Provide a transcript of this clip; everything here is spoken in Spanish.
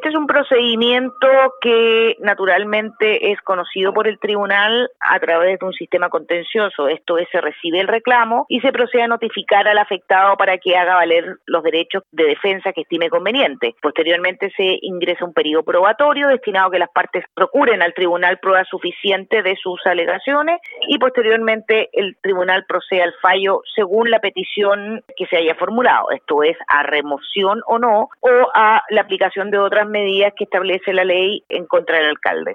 Este es un procedimiento que naturalmente es conocido por el tribunal a través de un sistema contencioso. Esto es, se recibe el reclamo y se procede a notificar al afectado para que haga valer los derechos de defensa que estime conveniente. Posteriormente se ingresa un periodo probatorio destinado a que las partes procuren al tribunal pruebas suficientes de sus alegaciones y posteriormente el tribunal procede al fallo según la petición que se haya formulado. Esto es, a remoción o no, o a la aplicación de otras medidas que establece la ley en contra del alcalde.